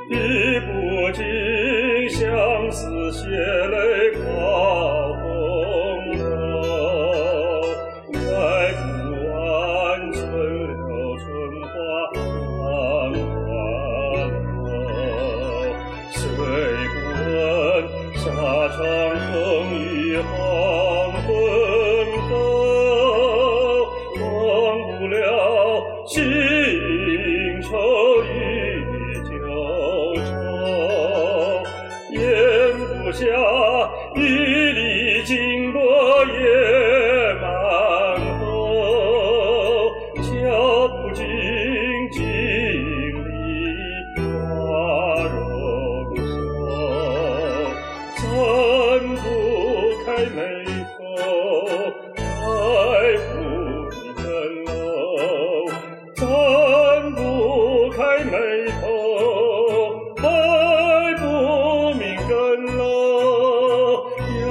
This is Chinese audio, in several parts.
语不尽相思血泪抛红楼，开不完春柳春花当花楼，谁不问沙场风雨黄昏后，忘不了新愁与旧愁，咽不下一粒经过夜漫后，敲不尽经历花容瘦，睁不开眉头，开不明更楼，睁不开眉头，开不明更楼，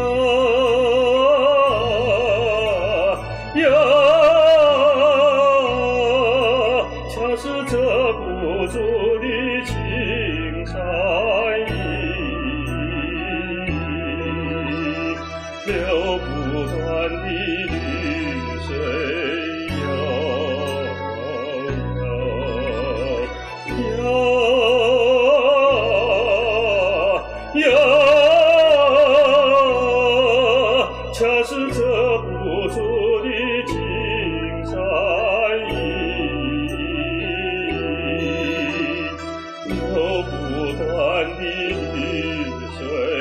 呀，恰是这不住的青山意，流不断的绿水悠恰是这不住的青山意，流不断的绿水